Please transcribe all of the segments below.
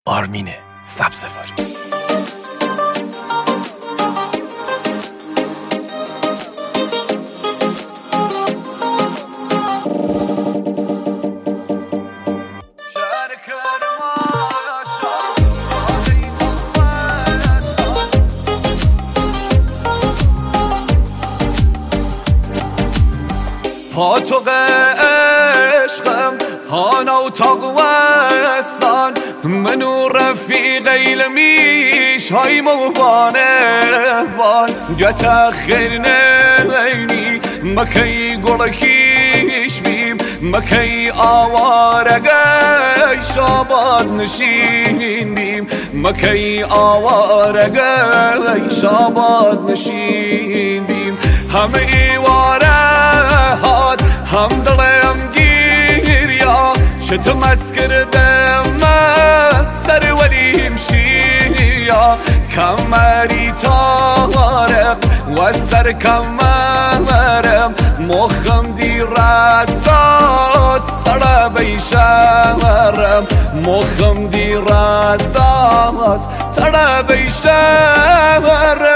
آرمین سبزواری. پاتوق عشقم هانا و تاقوستان منو رفیقی لمیش های موبانه بان گتا خیر نینی مکی گلکیش بیم مکی آوارگی شاباد نشین بیم مکی آوارگی شاباد نشین بیم همه ایواره هم دلم گیریا چت مسکر دم سر ولیم شیا کمری تارم و سر کمرم مخم دیرد داست سر بیشرم مخم دیرد داست سر بیشرم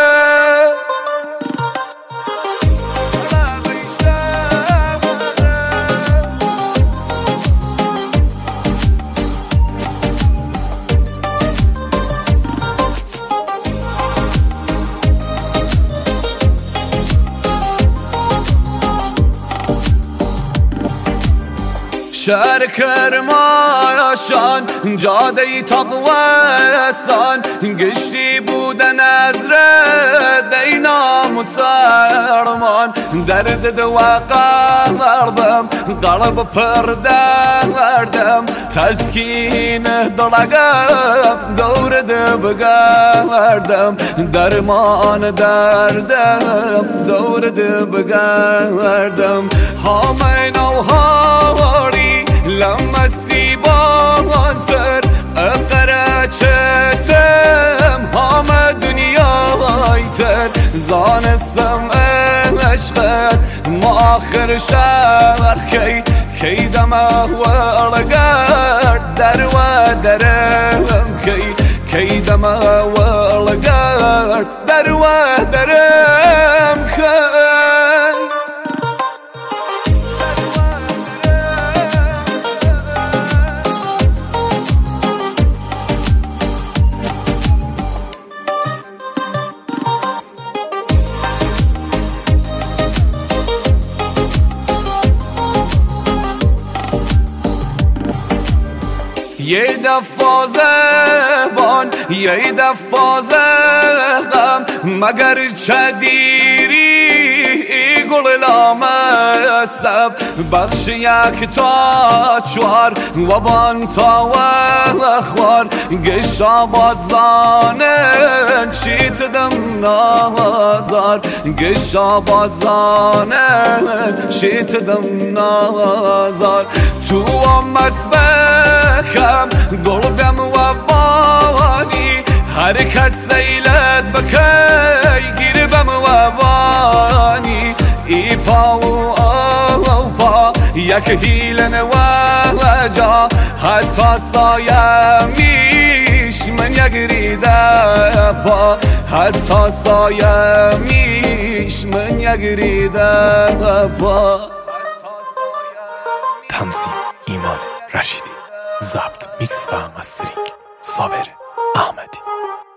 شهر کرماشان جاده تقوستان گشتی بودن از دینا مسلمان درد دواقع مردم قلب پردردم تسکین دلگم دورد بگردم درمان دردم دورد بگردم هامین و هاری لمسی بانتر اقرا چتم همه دنیای تر زانستم عشقت ما آخر شهر کی دمه و الگرد در و درم کی دمه و الگرد در و درم یه دفعه زبان یه دفعه زغم مگر چدیری گل لامسب بخش یک تا چوار و بان تا و خوار گشابات زانن شیت دم نازار گشابات زانن شیت دم نازار تو مسبخم قلبم و بانی هر کس سیلت بکی گیر بم و بانی ای پا و پا یک هیلن و جا حتی سایه میش من یک ریده پا حتی سایه میش من یک ریده پا. تنظیم ایمان رشیدی، ضبط میکس و مسترینگ صابر احمدی.